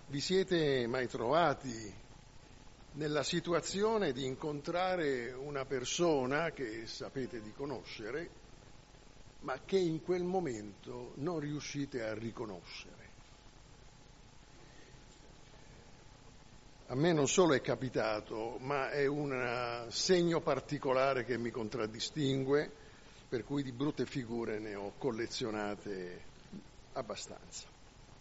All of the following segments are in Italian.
Vi siete mai trovati nella situazione di incontrare una persona che sapete di conoscere, ma che in quel momento non riuscite a riconoscere? A me non solo è capitato, ma è un segno particolare che mi contraddistingue, per cui di brutte figure ne ho collezionate abbastanza.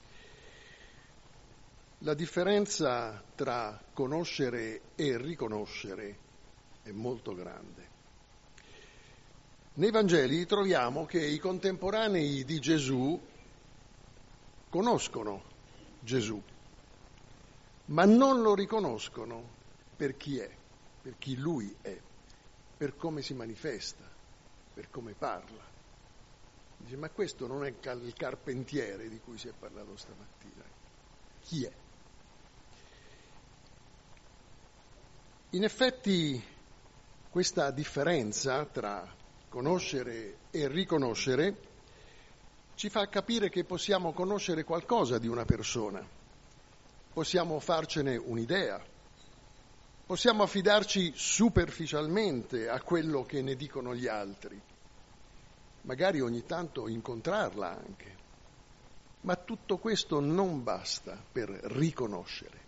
La differenza tra conoscere e riconoscere è molto grande. Nei Vangeli troviamo che i contemporanei di Gesù conoscono Gesù, ma non lo riconoscono per chi è, per chi lui è, per come si manifesta, per come parla. Dice, ma questo non è il carpentiere di cui si è parlato stamattina. Chi è? In effetti questa differenza tra conoscere e riconoscere ci fa capire che possiamo conoscere qualcosa di una persona, possiamo farcene un'idea, possiamo affidarci superficialmente a quello che ne dicono gli altri, magari ogni tanto incontrarla anche, ma tutto questo non basta per riconoscere.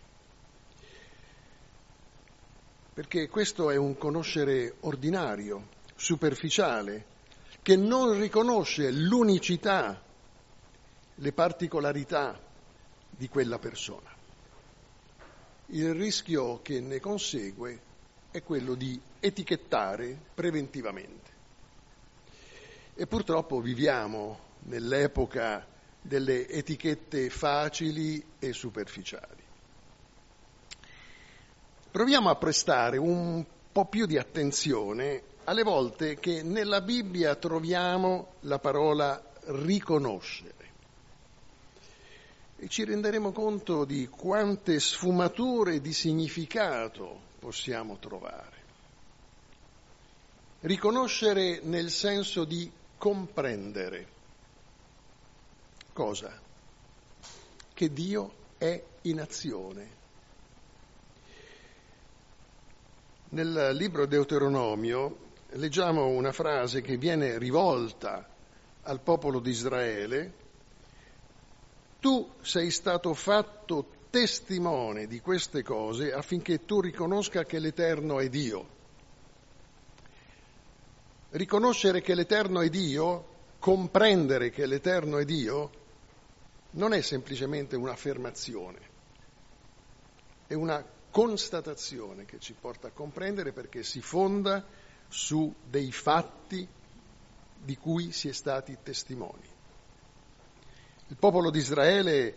Perché questo è un conoscere ordinario, superficiale, che non riconosce l'unicità, le particolarità di quella persona. Il rischio che ne consegue è quello di etichettare preventivamente. E purtroppo viviamo nell'epoca delle etichette facili e superficiali. Proviamo a prestare un po' più di attenzione alle volte che nella Bibbia troviamo la parola riconoscere e ci renderemo conto di quante sfumature di significato possiamo trovare. Riconoscere nel senso di comprendere. Cosa? Che Dio è in azione. Nel libro Deuteronomio leggiamo una frase che viene rivolta al popolo di Israele: tu sei stato fatto testimone di queste cose affinché tu riconosca che l'Eterno è Dio. Riconoscere che l'Eterno è Dio, comprendere che l'Eterno è Dio, non è semplicemente un'affermazione, è una constatazione che ci porta a comprendere perché si fonda su dei fatti di cui si è stati testimoni. Il popolo di Israele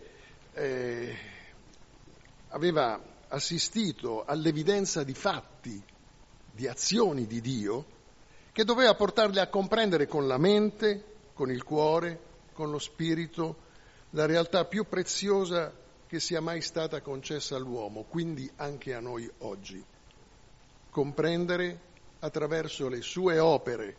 aveva assistito all'evidenza di fatti, di azioni di Dio, che doveva portarli a comprendere con la mente, con il cuore, con lo spirito, la realtà più preziosa che sia mai stata concessa all'uomo, quindi anche a noi oggi. Comprendere attraverso le sue opere,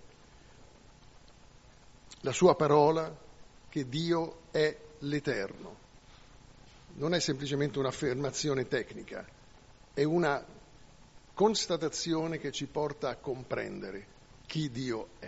la sua parola, che Dio è l'Eterno. Non è semplicemente un'affermazione tecnica, è una constatazione che ci porta a comprendere chi Dio è.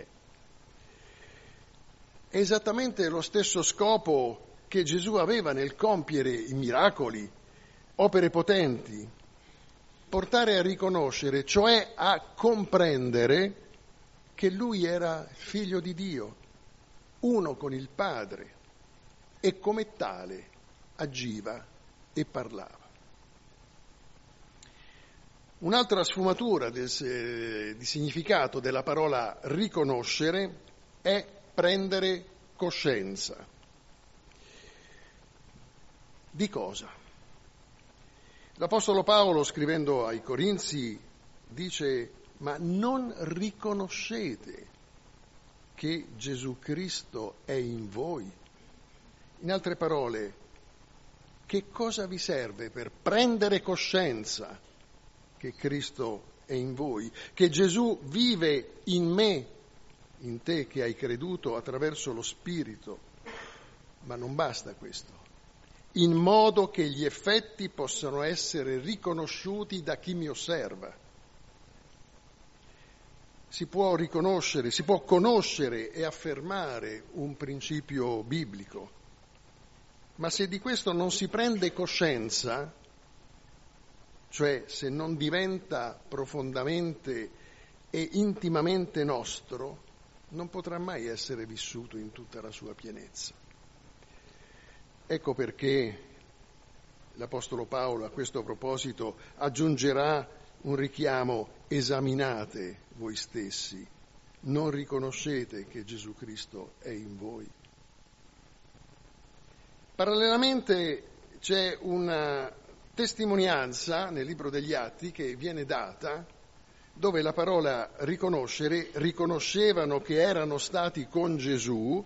È esattamente lo stesso scopo che Gesù aveva nel compiere i miracoli, opere potenti, portare a riconoscere, cioè a comprendere che lui era figlio di Dio, uno con il Padre, e come tale agiva e parlava. Un'altra sfumatura di significato della parola riconoscere è prendere coscienza. Di cosa? L'Apostolo Paolo, scrivendo ai Corinzi, dice: ma non riconoscete che Gesù Cristo è in voi? In altre parole, che cosa vi serve per prendere coscienza che Cristo è in voi, che Gesù vive in me, in te che hai creduto attraverso lo Spirito? Ma non basta questo. in modo che gli effetti possano essere riconosciuti da chi mi osserva. Si può riconoscere, si può conoscere e affermare un principio biblico, ma se di questo non si prende coscienza, cioè se non diventa profondamente e intimamente nostro, non potrà mai essere vissuto in tutta la sua pienezza. Ecco perché l'Apostolo Paolo a questo proposito aggiungerà un richiamo: esaminate voi stessi, non riconoscete che Gesù Cristo è in voi. Parallelamente c'è una testimonianza nel libro degli Atti che viene data, dove la parola riconoscere, riconoscevano che erano stati con Gesù,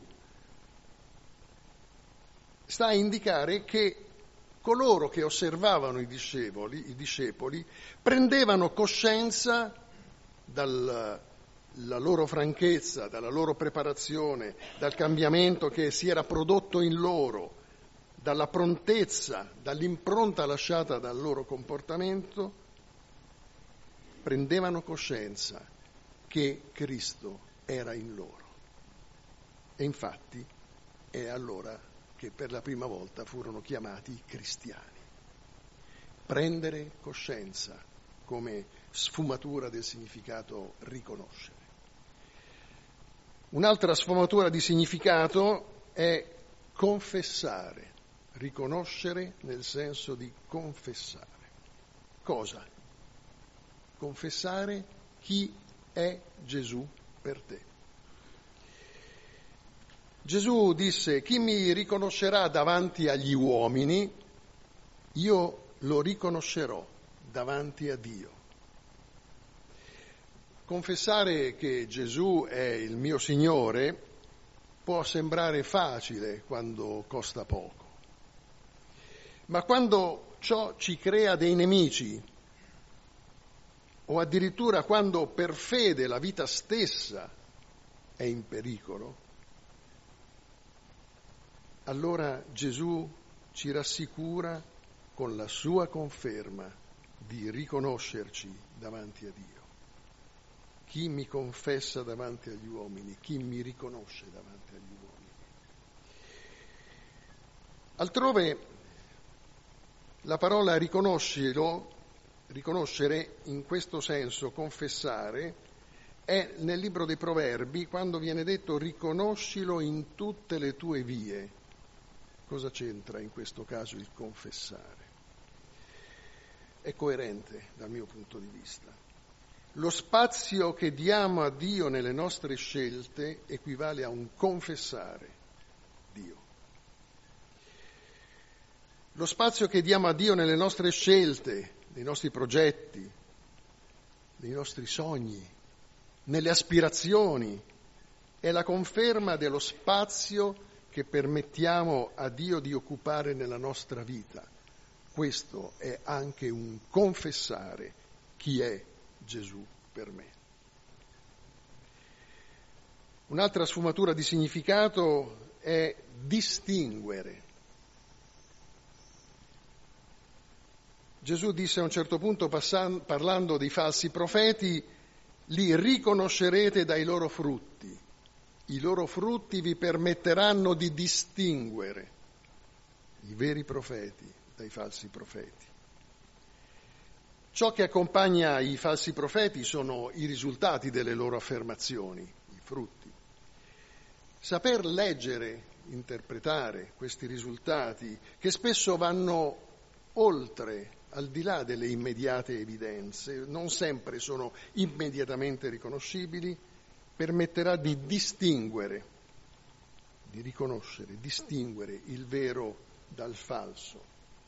sta a indicare che coloro che osservavano i discepoli prendevano coscienza dalla loro franchezza, dalla loro preparazione, dal cambiamento che si era prodotto in loro, dalla prontezza, dall'impronta lasciata dal loro comportamento, prendevano coscienza che Cristo era in loro. E infatti è allora che per la prima volta furono chiamati cristiani. Prendere coscienza come sfumatura del significato riconoscere. Un'altra sfumatura di significato è confessare, riconoscere nel senso di confessare. Cosa? Confessare chi è Gesù per te. Gesù disse: chi mi riconoscerà davanti agli uomini, io lo riconoscerò davanti a Dio. Confessare che Gesù è il mio Signore può sembrare facile quando costa poco, ma quando ciò ci crea dei nemici, o addirittura quando per fede la vita stessa è in pericolo, allora Gesù ci rassicura con la sua conferma di riconoscerci davanti a Dio. Chi mi confessa davanti agli uomini, chi mi riconosce davanti agli uomini. Altrove la parola riconoscere in questo senso, confessare, è nel libro dei Proverbi quando viene detto riconoscilo in tutte le tue vie. Cosa c'entra in questo caso il confessare? È coerente dal mio punto di vista. Lo spazio che diamo a Dio nelle nostre scelte equivale a un confessare Dio. Lo spazio che diamo a Dio nelle nostre scelte, nei nostri progetti, nei nostri sogni, nelle aspirazioni, è la conferma dello spazio che permettiamo a Dio di occupare nella nostra vita. Questo è anche un confessare chi è Gesù per me. Un'altra sfumatura di significato è distinguere. Gesù disse a un certo punto, parlando dei falsi profeti: li riconoscerete dai loro frutti. I loro frutti vi permetteranno di distinguere i veri profeti dai falsi profeti. Ciò che accompagna i falsi profeti sono i risultati delle loro affermazioni, i frutti. Saper leggere, interpretare questi risultati, che spesso vanno oltre, al di là delle immediate evidenze, non sempre sono immediatamente riconoscibili, permetterà di distinguere, di riconoscere, distinguere il vero dal falso.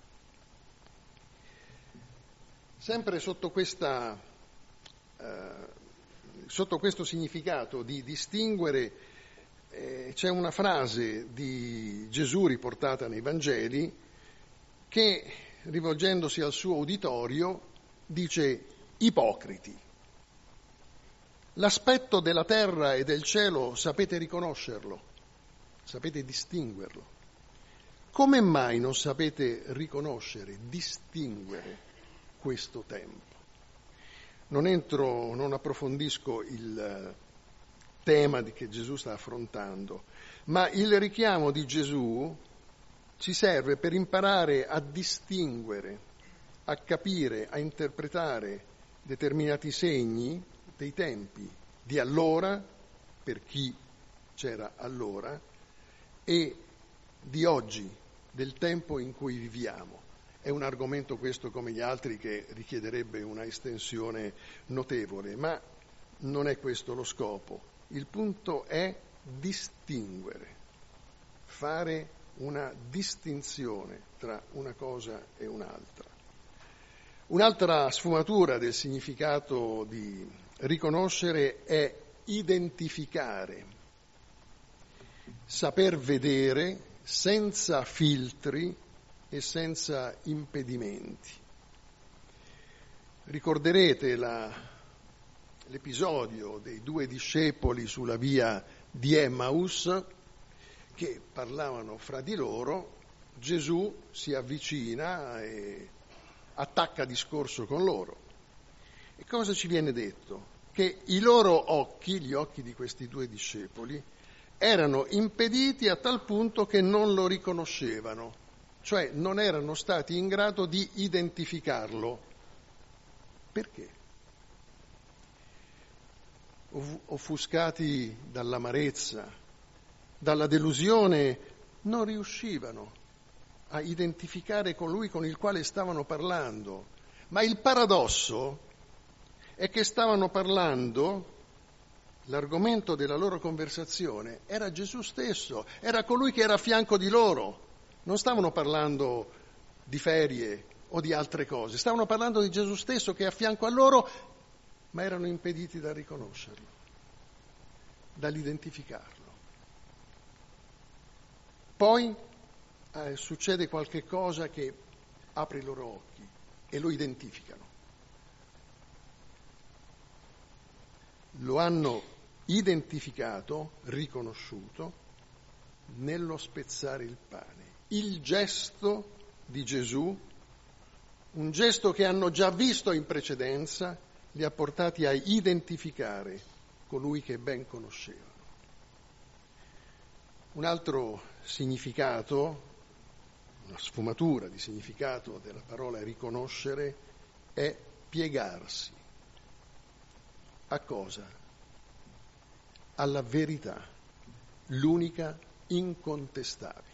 Sempre sotto questo significato di distinguere c'è una frase di Gesù riportata nei Vangeli che, rivolgendosi al suo uditorio, dice: ipocriti. L'aspetto della terra e del cielo sapete riconoscerlo, sapete distinguerlo, come mai non sapete riconoscere, distinguere questo tempo? Non approfondisco il tema che Gesù sta affrontando, ma il richiamo di Gesù ci serve per imparare a distinguere, a capire, a interpretare determinati segni dei tempi di allora, per chi c'era allora, e di oggi, del tempo in cui viviamo. È un argomento questo come gli altri che richiederebbe una estensione notevole, ma non è questo lo scopo. Il punto è distinguere, fare una distinzione tra una cosa e un'altra. Un'altra sfumatura del significato di riconoscere è identificare, saper vedere senza filtri e senza impedimenti. Ricorderete l'episodio dei 2 discepoli sulla via di Emmaus che parlavano fra di loro. Gesù si avvicina e attacca discorso con loro. E cosa ci viene detto? Che i loro occhi, gli occhi di questi 2 discepoli, erano impediti a tal punto che non lo riconoscevano, cioè non erano stati in grado di identificarlo. Perché? Offuscati dall'amarezza, dalla delusione, non riuscivano a identificare colui con il quale stavano parlando. Ma il paradosso è che stavano parlando, l'argomento della loro conversazione era Gesù stesso, era colui che era a fianco di loro. Non stavano parlando di ferie o di altre cose, stavano parlando di Gesù stesso che è a fianco a loro, ma erano impediti da riconoscerlo, dall'identificarlo. Poi succede qualche cosa che apre i loro occhi e lo identificano. Lo hanno identificato, riconosciuto, nello spezzare il pane. Il gesto di Gesù, un gesto che hanno già visto in precedenza, li ha portati a identificare colui che ben conoscevano. Un altro significato, una sfumatura di significato della parola riconoscere è piegarsi. A cosa? Alla verità, l'unica incontestabile.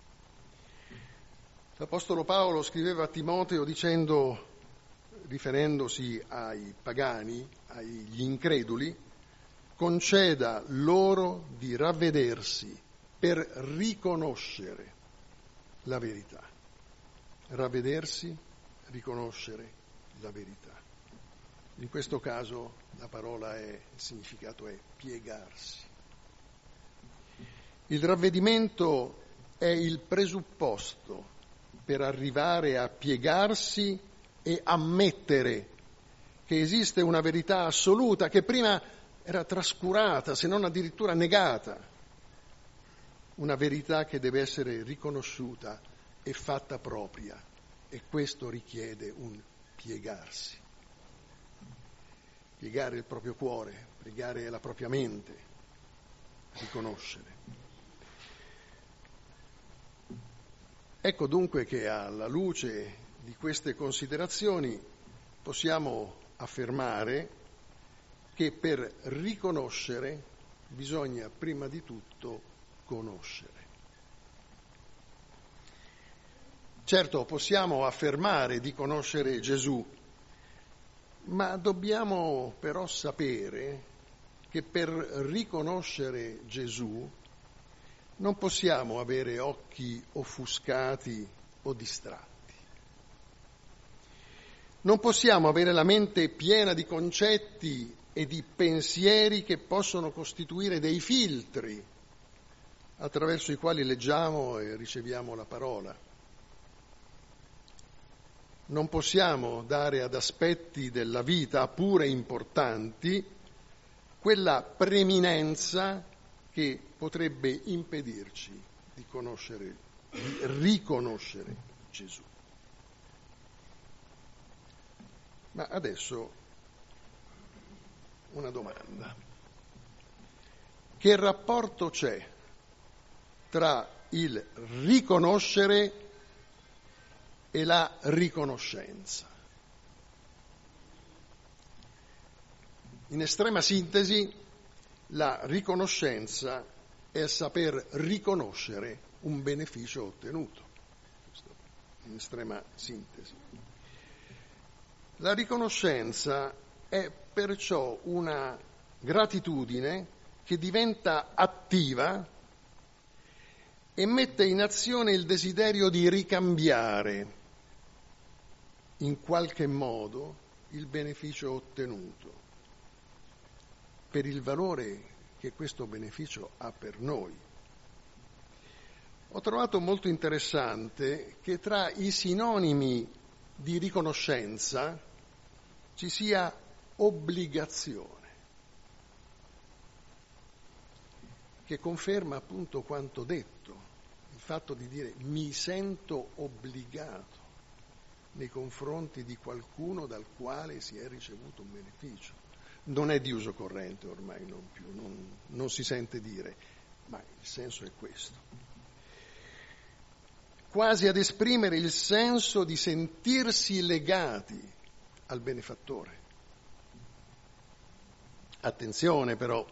L'Apostolo Paolo scriveva a Timoteo dicendo, riferendosi ai pagani, agli increduli, conceda loro di ravvedersi per riconoscere la verità. Ravvedersi, riconoscere la verità. In questo caso il significato è piegarsi. Il ravvedimento è il presupposto per arrivare a piegarsi e ammettere che esiste una verità assoluta che prima era trascurata, se non addirittura negata. Una verità che deve essere riconosciuta e fatta propria, e questo richiede un piegarsi. Piegare il proprio cuore, piegare la propria mente, riconoscere. Ecco dunque che alla luce di queste considerazioni possiamo affermare che per riconoscere bisogna prima di tutto conoscere. Certo, possiamo affermare di conoscere Gesù, ma dobbiamo però sapere che per riconoscere Gesù non possiamo avere occhi offuscati o distratti. Non possiamo avere la mente piena di concetti e di pensieri che possono costituire dei filtri attraverso i quali leggiamo e riceviamo la parola. Non possiamo dare ad aspetti della vita pure importanti quella preminenza che potrebbe impedirci di conoscere di riconoscere Gesù. Ma adesso una domanda. Che rapporto c'è tra il riconoscere e la riconoscenza? In estrema sintesi, la riconoscenza è saper riconoscere un beneficio ottenuto. Questo in estrema sintesi. La riconoscenza è perciò una gratitudine che diventa attiva e mette in azione il desiderio di ricambiare in qualche modo il beneficio ottenuto per il valore che questo beneficio ha per noi. Ho trovato molto interessante che tra i sinonimi di riconoscenza ci sia obbligazione, che conferma appunto quanto detto, il fatto di dire mi sento obbligato nei confronti di qualcuno dal quale si è ricevuto un beneficio. Non è di uso corrente ormai, non si sente dire, ma il senso è questo. Quasi ad esprimere il senso di sentirsi legati al benefattore. Attenzione però,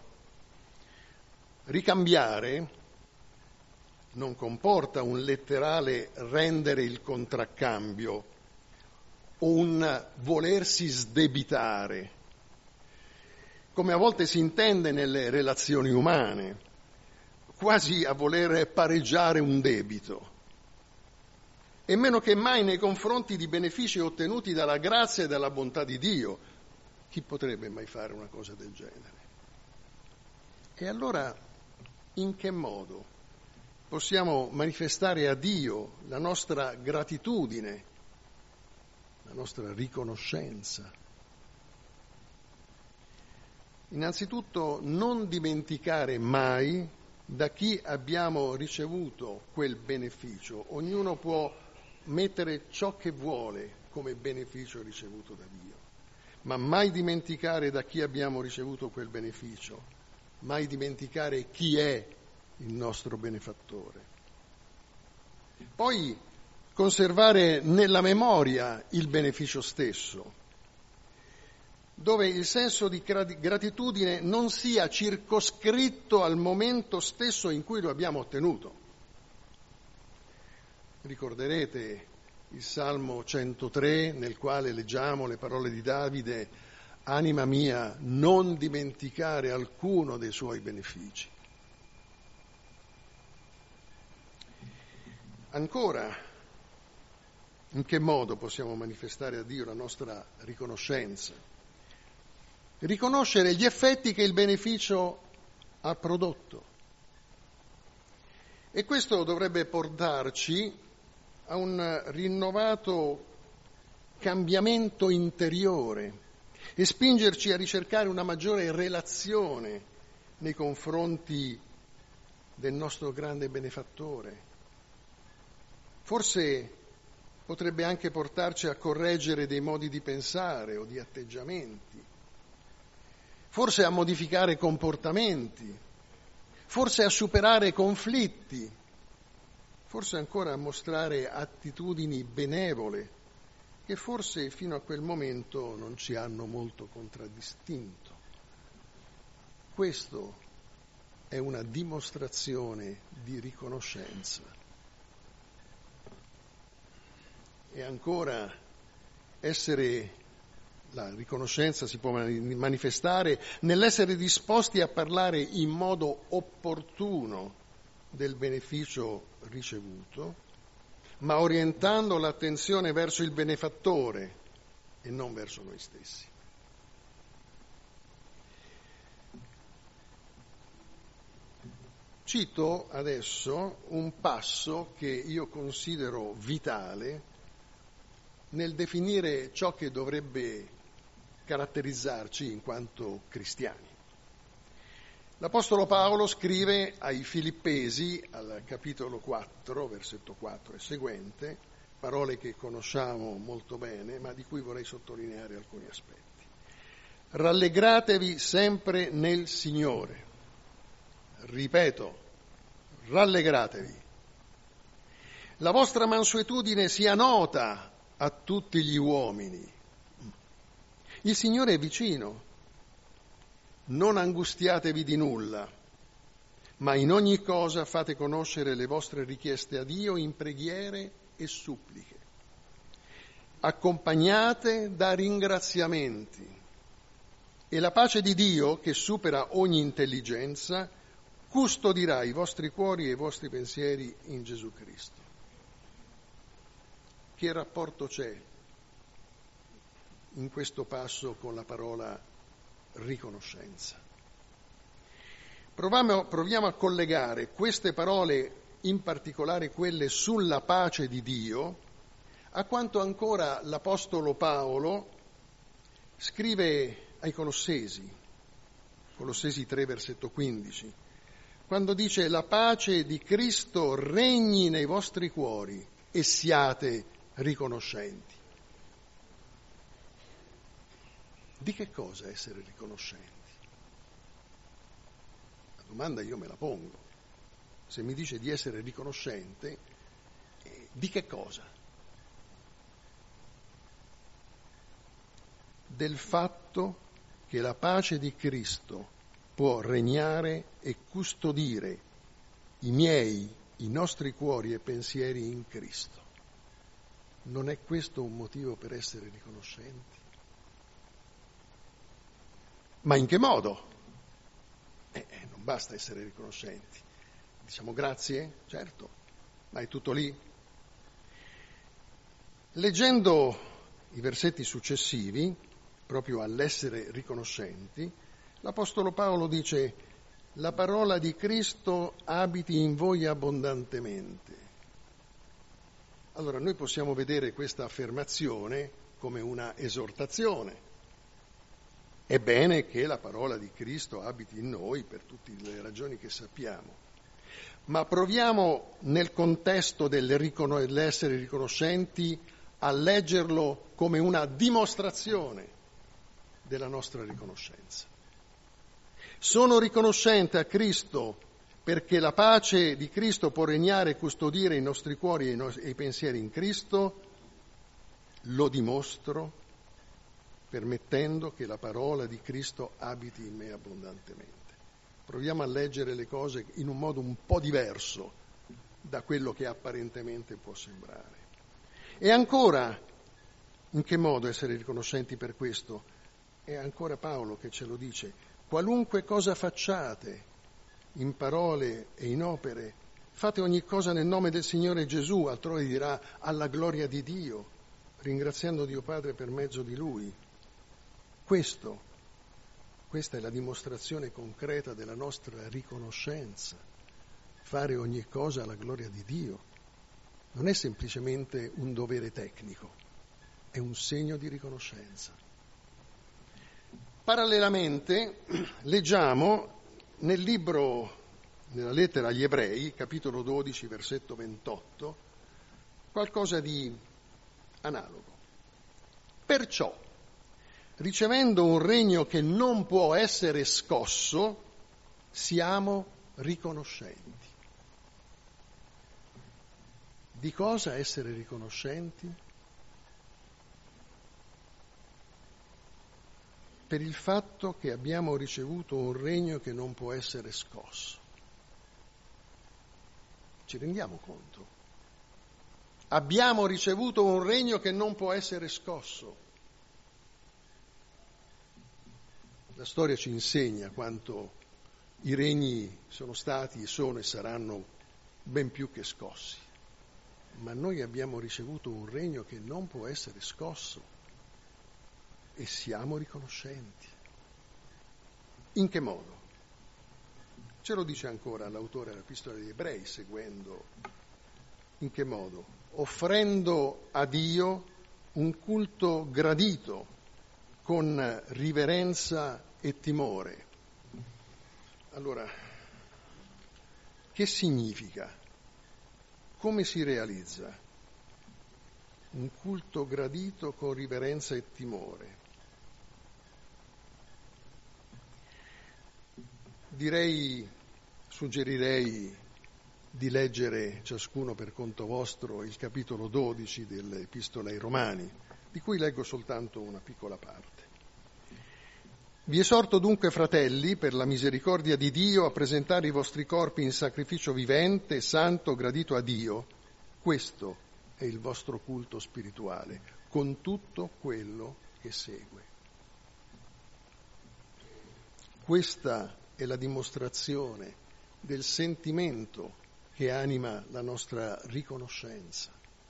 ricambiare non comporta un letterale rendere il contraccambio o un volersi sdebitare, come a volte si intende nelle relazioni umane, quasi a voler pareggiare un debito, e meno che mai nei confronti di benefici ottenuti dalla grazia e dalla bontà di Dio. Chi potrebbe mai fare una cosa del genere? E allora, in che modo possiamo manifestare a Dio la nostra gratitudine, la nostra riconoscenza? Innanzitutto non dimenticare mai da chi abbiamo ricevuto quel beneficio. Ognuno può mettere ciò che vuole come beneficio ricevuto da Dio, ma mai dimenticare da chi abbiamo ricevuto quel beneficio, mai dimenticare chi è il nostro benefattore. Poi conservare nella memoria il beneficio stesso, dove il senso di gratitudine non sia circoscritto al momento stesso in cui lo abbiamo ottenuto. Ricorderete il Salmo 103 nel quale leggiamo le parole di Davide: anima mia, non dimenticare alcuno dei suoi benefici. Ancora, in che modo possiamo manifestare a Dio la nostra riconoscenza? Riconoscere gli effetti che il beneficio ha prodotto. E questo dovrebbe portarci a un rinnovato cambiamento interiore e spingerci a ricercare una maggiore relazione nei confronti del nostro grande benefattore. Forse potrebbe anche portarci a correggere dei modi di pensare o di atteggiamenti, forse a modificare comportamenti, forse a superare conflitti, forse ancora a mostrare attitudini benevole che forse fino a quel momento non ci hanno molto contraddistinto. Questo è una dimostrazione di riconoscenza. E ancora la riconoscenza si può manifestare nell'essere disposti a parlare in modo opportuno del beneficio ricevuto, ma orientando l'attenzione verso il benefattore e non verso noi stessi. Cito adesso un passo che io considero vitale nel definire ciò che dovrebbe caratterizzarci in quanto cristiani. L'Apostolo Paolo scrive ai Filippesi, al capitolo 4, versetto 4 e seguente, parole che conosciamo molto bene, ma di cui vorrei sottolineare alcuni aspetti. Rallegratevi sempre nel Signore. Ripeto, rallegratevi. La vostra mansuetudine sia nota a tutti gli uomini. Il Signore è vicino. Non angustiatevi di nulla, ma in ogni cosa fate conoscere le vostre richieste a Dio in preghiere e suppliche, accompagnate da ringraziamenti. E la pace di Dio, che supera ogni intelligenza, custodirà i vostri cuori e i vostri pensieri in Gesù Cristo. Che rapporto c'è in questo passo con la parola riconoscenza? Proviamo a collegare queste parole, in particolare quelle sulla pace di Dio, a quanto ancora l'Apostolo Paolo scrive ai Colossesi, Colossesi 3, versetto 15, quando dice: la pace di Cristo regni nei vostri cuori e siate riconoscenti. Di che cosa essere riconoscenti? La domanda io me la pongo. Se mi dice di essere riconoscente, di che cosa? Del fatto che la pace di Cristo può regnare e custodire i nostri cuori e pensieri in Cristo. Non è questo un motivo per essere riconoscenti? Ma in che modo? Non basta essere riconoscenti. Diciamo grazie, certo, ma è tutto lì. Leggendo i versetti successivi, proprio all'essere riconoscenti, l'Apostolo Paolo dice: la parola di Cristo abiti in voi abbondantemente. Allora noi possiamo vedere questa affermazione come una esortazione. È bene che la parola di Cristo abiti in noi per tutte le ragioni che sappiamo, ma proviamo nel contesto dell'essere riconoscenti a leggerlo come una dimostrazione della nostra riconoscenza. Sono riconoscente a Cristo perché la pace di Cristo può regnare e custodire i nostri cuori e i pensieri in Cristo. Lo dimostro permettendo che la parola di Cristo abiti in me abbondantemente. Proviamo a leggere le cose in un modo un po' diverso da quello che apparentemente può sembrare. E ancora, in che modo essere riconoscenti per questo? È ancora Paolo che ce lo dice: qualunque cosa facciate, in parole e in opere, fate ogni cosa nel nome del Signore Gesù, altrove dirà alla gloria di Dio, ringraziando Dio Padre per mezzo di Lui. Questa è la dimostrazione concreta della nostra riconoscenza. Fare ogni cosa alla gloria di Dio non è semplicemente un dovere tecnico, è un segno di riconoscenza. Parallelamente leggiamo nella lettera agli Ebrei, capitolo 12, versetto 28, qualcosa di analogo. Perciò, ricevendo un regno che non può essere scosso, siamo riconoscenti. Di cosa essere riconoscenti? Per il fatto che abbiamo ricevuto un regno che non può essere scosso. Ci rendiamo conto? Abbiamo ricevuto un regno che non può essere scosso. La storia ci insegna quanto i regni sono stati, sono e saranno ben più che scossi. Ma noi abbiamo ricevuto un regno che non può essere scosso e siamo riconoscenti. In che modo? Ce lo dice ancora l'autore dell'Epistola degli Ebrei, seguendo. In che modo? Offrendo a Dio un culto gradito, con riverenza e timore. Allora, che significa? Come si realizza un culto gradito con riverenza e timore? Suggerirei di leggere ciascuno per conto vostro il capitolo 12 dell'Epistola ai Romani, di cui leggo soltanto una piccola parte. Vi esorto dunque, fratelli, per la misericordia di Dio, a presentare i vostri corpi in sacrificio vivente, santo, gradito a Dio. Questo è il vostro culto spirituale, con tutto quello che segue. Questa è la dimostrazione del sentimento che anima la nostra riconoscenza.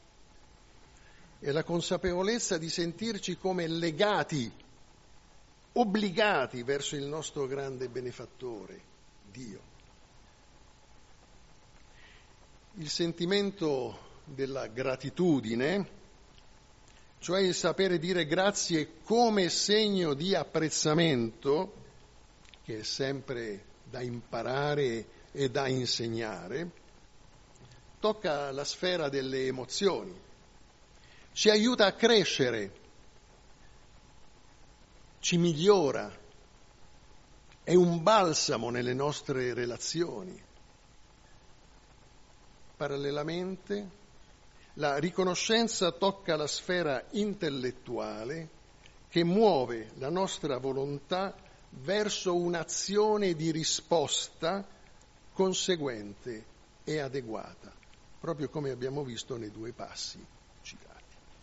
È la consapevolezza di sentirci come legati, obbligati verso il nostro grande benefattore, Dio. Il sentimento della gratitudine, cioè il sapere dire grazie come segno di apprezzamento, che è sempre da imparare e da insegnare, tocca la sfera delle emozioni, ci aiuta a crescere, ci migliora, è un balsamo nelle nostre relazioni. Parallelamente, la riconoscenza tocca la sfera intellettuale che muove la nostra volontà verso un'azione di risposta conseguente e adeguata, proprio come abbiamo visto nei due passi citati.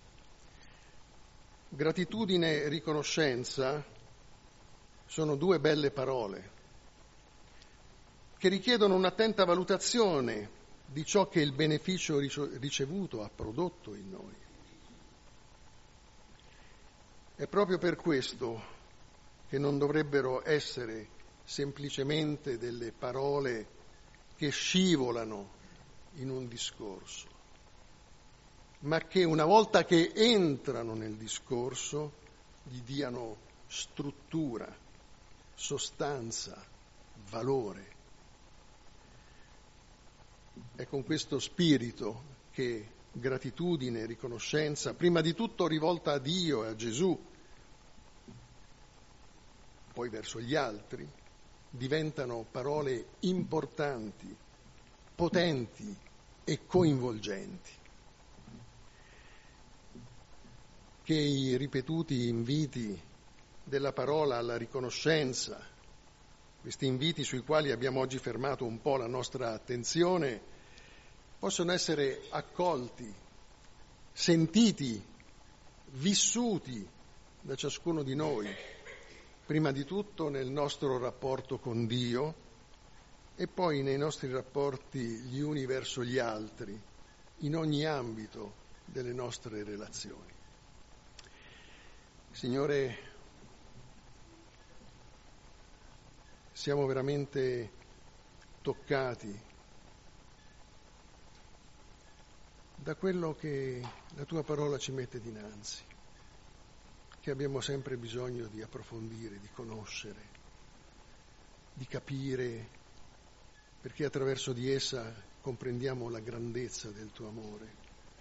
Gratitudine e riconoscenza sono due belle parole che richiedono un'attenta valutazione di ciò che il beneficio ricevuto ha prodotto in noi. È proprio per questo che non dovrebbero essere semplicemente delle parole che scivolano in un discorso, ma che una volta che entrano nel discorso gli diano struttura, sostanza, valore. È con questo spirito che gratitudine e riconoscenza, prima di tutto rivolta a Dio e a Gesù, poi verso gli altri, diventano parole importanti, potenti e coinvolgenti. Che i ripetuti inviti della parola alla riconoscenza, questi inviti sui quali abbiamo oggi fermato un po' la nostra attenzione, possono essere accolti, sentiti, vissuti da ciascuno di noi, prima di tutto nel nostro rapporto con Dio e poi nei nostri rapporti gli uni verso gli altri, in ogni ambito delle nostre relazioni. Signore, siamo veramente toccati da quello che la tua parola ci mette dinanzi, che abbiamo sempre bisogno di approfondire, di conoscere, di capire, perché attraverso di essa comprendiamo la grandezza del tuo amore.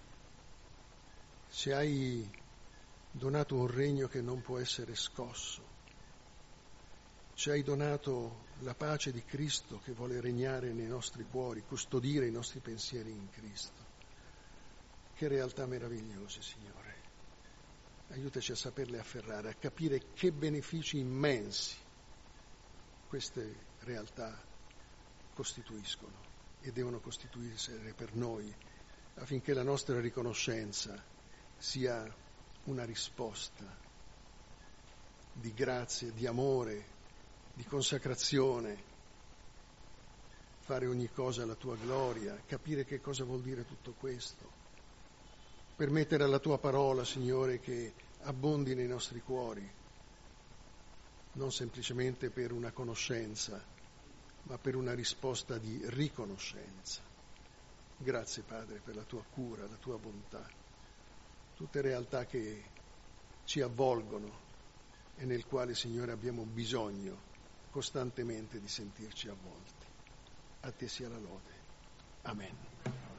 Ci hai donato un regno che non può essere scosso, ci hai donato la pace di Cristo che vuole regnare nei nostri cuori, custodire i nostri pensieri in Cristo. Che realtà meravigliose, Signore. Aiutaci a saperle afferrare, a capire che benefici immensi queste realtà costituiscono e devono costituirsi per noi, affinché la nostra riconoscenza sia una risposta di grazie, di amore, di consacrazione, fare ogni cosa alla tua gloria, capire che cosa vuol dire tutto questo. Permettere alla tua parola, Signore, che abbondi nei nostri cuori, non semplicemente per una conoscenza, ma per una risposta di riconoscenza. Grazie, Padre, per la tua cura, la tua bontà, tutte realtà che ci avvolgono e nel quale, Signore, abbiamo bisogno costantemente di sentirci avvolti. A te sia la lode. Amen.